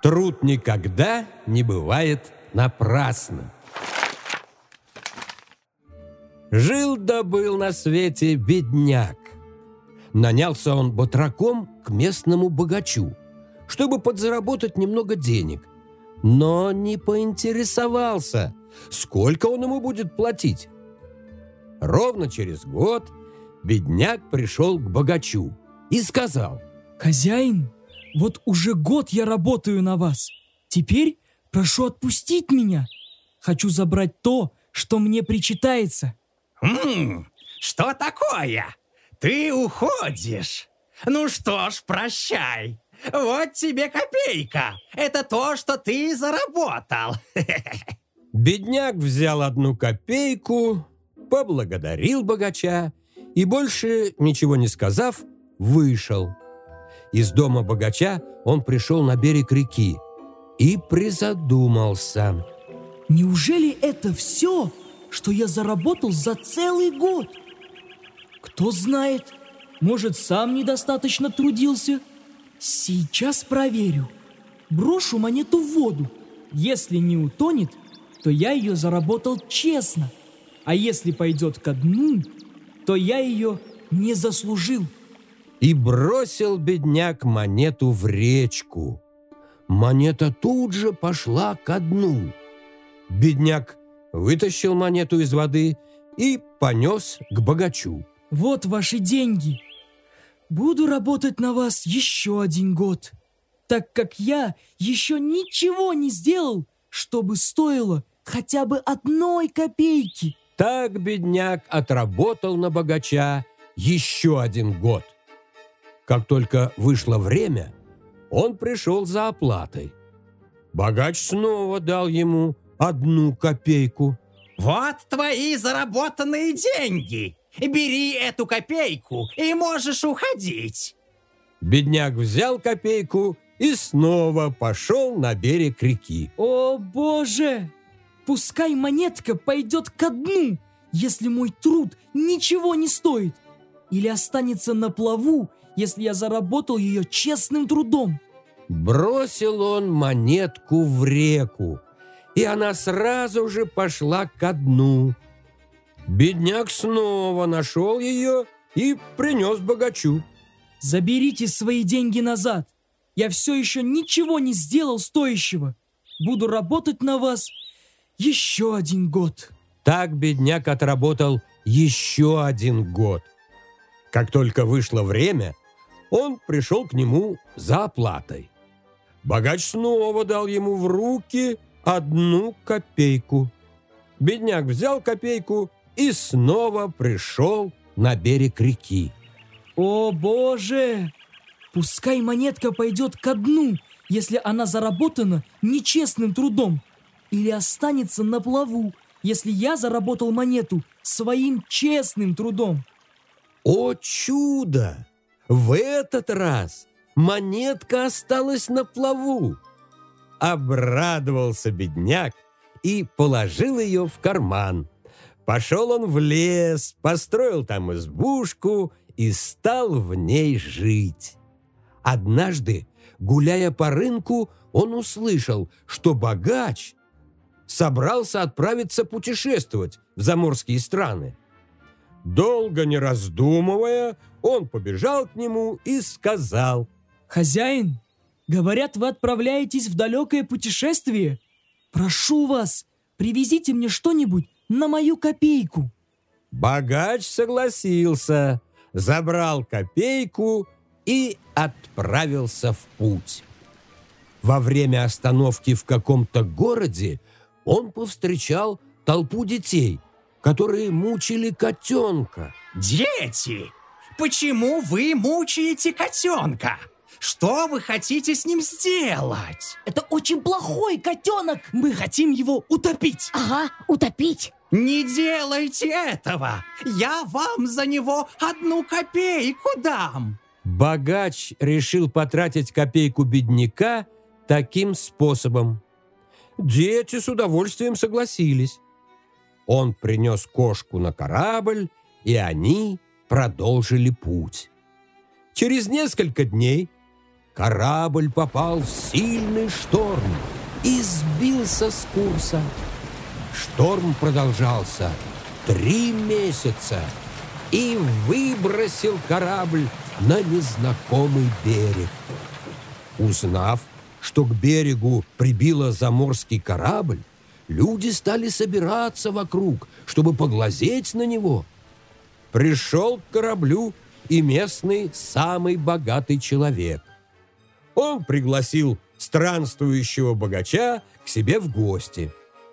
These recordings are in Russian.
Труд никогда не бывает напрасным. Жил да был на свете бедняк. Нанялся он батраком к местному богачу, чтобы подзаработать немного денег, но не поинтересовался, сколько он ему будет платить. Ровно через год бедняк пришел к богачу и сказал: «Хозяин, вот уже год я работаю на вас. Теперь прошу отпустить меня. Хочу забрать то, что мне причитается». Что такое? Ты уходишь? Ну что ж, прощай. Вот тебе копейка. Это то, что ты заработал. Бедняк взял 1 копейку, поблагодарил богача и, больше ничего не сказав, вышел. Из дома богача он пришел на берег реки и призадумался. Неужели это все, что я заработал за целый год? Кто знает, может, сам недостаточно трудился? Сейчас проверю. Брошу монету в воду. Если не утонет, то я ее заработал честно. А если пойдет ко дну, то я ее не заслужил. И бросил бедняк монету в речку. Монета тут же пошла ко дну. Бедняк вытащил монету из воды и понес к богачу. Вот ваши деньги. Буду работать на вас еще 1 год, так как я еще ничего не сделал, чтобы стоило хотя бы 1 копейки. Так бедняк отработал на богача еще 1 год. Как только вышло время, он пришел за оплатой. Богач снова дал ему 1 копейку. Вот твои заработанные деньги. Бери эту копейку и можешь уходить. Бедняк взял копейку и снова пошел на берег реки. О, Боже! Пускай монетка пойдет ко дну, если мой труд ничего не стоит. Или останется на плаву, если я заработал ее честным трудом. Бросил он монетку в реку, и она сразу же пошла ко дну. Бедняк снова нашел ее и принес богачу. Заберите свои деньги назад. Я все еще ничего не сделал стоящего. Буду работать на вас еще 1 год. Так бедняк отработал еще 1 год. Как только вышло время, он пришел к нему за оплатой. Богач снова дал ему в руки 1 копейку. Бедняк взял копейку и снова пришел на берег реки. О, Боже! Пускай монетка пойдет ко дну, если она заработана нечестным трудом, или останется на плаву, если я заработал монету своим честным трудом. О чудо! В этот раз монетка осталась на плаву. Обрадовался бедняк и положил ее в карман. Пошел он в лес, построил там избушку и стал в ней жить. Однажды, гуляя по рынку, он услышал, что богач собрался отправиться путешествовать в заморские страны. Долго не раздумывая, он побежал к нему и сказал: «Хозяин, говорят, вы отправляетесь в далекое путешествие. Прошу вас, привезите мне что-нибудь на мою копейку». Богач согласился, забрал копейку и отправился в путь. Во время остановки в каком-то городе он повстречал толпу детей, которые мучили котенка. Дети, почему вы мучаете котенка? Что вы хотите с ним сделать? Это очень плохой котенок. Мы хотим его утопить. Ага, утопить. Не делайте этого. Я вам за него 1 копейку дам. Богач решил потратить копейку бедняка таким способом. Дети с удовольствием согласились. Он принес кошку на корабль, и они продолжили путь. Через несколько дней корабль попал в сильный шторм и сбился с курса. Шторм продолжался 3 месяца и выбросил корабль на незнакомый берег. Узнав, что к берегу прибило заморский корабль, люди стали собираться вокруг, чтобы поглазеть на него. Пришел к кораблю и местный самый богатый человек. Он пригласил странствующего богача к себе в гости.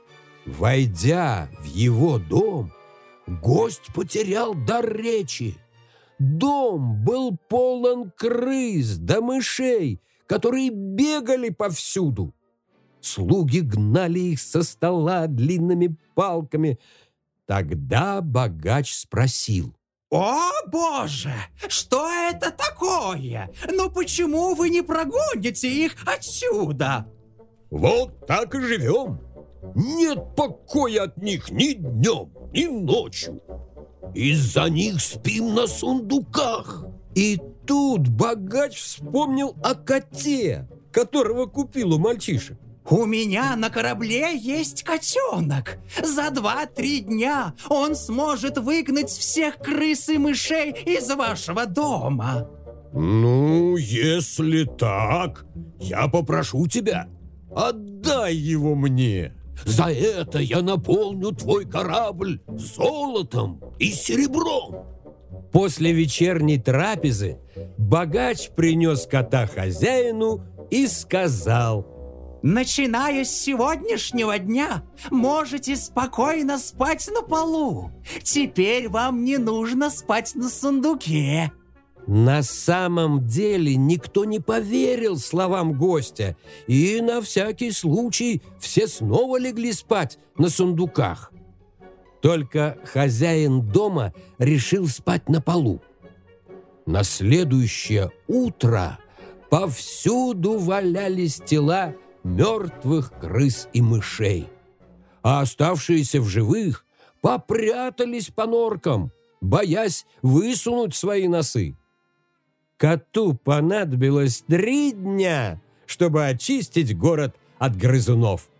Войдя в его дом, гость потерял дар речи. Дом был полон крыс да мышей, которые бегали повсюду. Слуги гнали их со стола длинными палками. Тогда богач спросил: «О, Боже! Что это такое? Ну почему вы не прогоните их отсюда?» «Вот так и живем. Нет покоя от них ни днем, ни ночью. Из-за них спим на сундуках». И тут богач вспомнил о коте, которого купил у мальчишек. «У меня на корабле есть котенок. За 2-3 дня он сможет выгнать всех крыс и мышей из вашего дома». «Ну, если так, я попрошу тебя, отдай его мне. За это я наполню твой корабль золотом и серебром». После вечерней трапезы богач принес кота хозяину и сказал: «Начиная с сегодняшнего дня можете спокойно спать на полу. Теперь вам не нужно спать на сундуке». На самом деле никто не поверил словам гостя, и на всякий случай все снова легли спать на сундуках. Только хозяин дома решил спать на полу. На следующее утро повсюду валялись тела мертвых крыс и мышей, а оставшиеся в живых попрятались по норкам, боясь высунуть свои носы. Коту понадобилось 3 дня, чтобы очистить город от грызунов.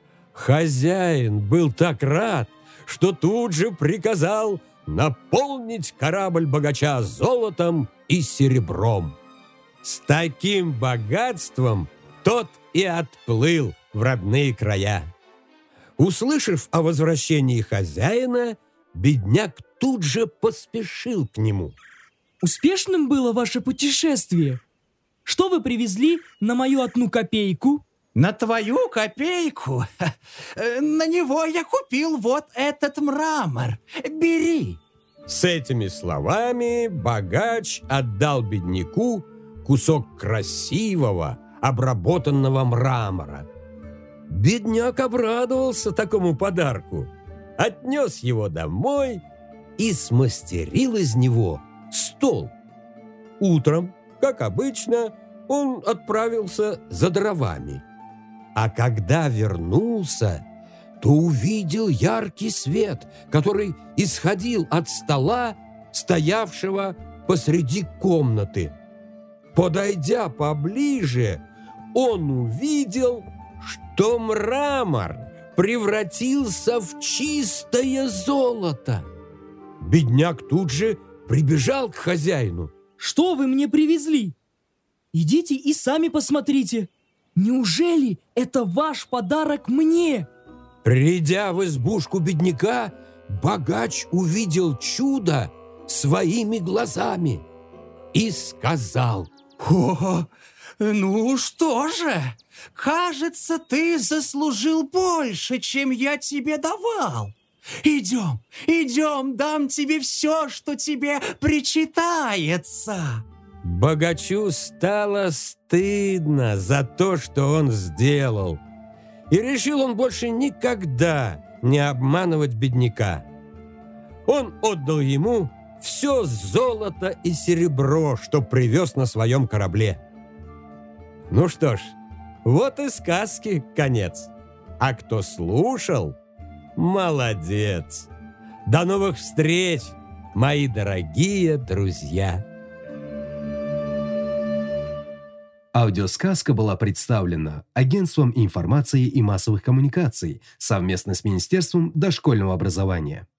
Хозяин был так рад, что тут же приказал наполнить корабль богача золотом и серебром. С таким богатством тот и отплыл в родные края. Услышав о возвращении хозяина, бедняк тут же поспешил к нему. Успешным было ваше путешествие? Что вы привезли на мою 1 копейку? На твою копейку? На него я купил вот этот мрамор. Бери. С этими словами богач отдал бедняку кусок красивого, обработанного мрамора. Бедняк обрадовался такому подарку, отнес его домой и смастерил из него стол. Утром, как обычно, он отправился за дровами. А когда вернулся, то увидел яркий свет, который исходил от стола, стоявшего посреди комнаты. Подойдя поближе, он увидел, что мрамор превратился в чистое золото. Бедняк тут же прибежал к хозяину. Что вы мне привезли? Идите и сами посмотрите. Неужели это ваш подарок мне? Придя в избушку бедняка, богач увидел чудо своими глазами и сказал: «О, ну что же, кажется, ты заслужил больше, чем я тебе давал. Идем, дам тебе все, что тебе причитается». Богачу стало стыдно за то, что он сделал. И решил он больше никогда не обманывать бедняка. Он отдал ему все золото и серебро, что привез на своем корабле. Ну что ж, вот и сказки конец. А кто слушал, молодец. До новых встреч, мои дорогие друзья! Аудиосказка была представлена Агентством информации и массовых коммуникаций совместно с Министерством дошкольного образования.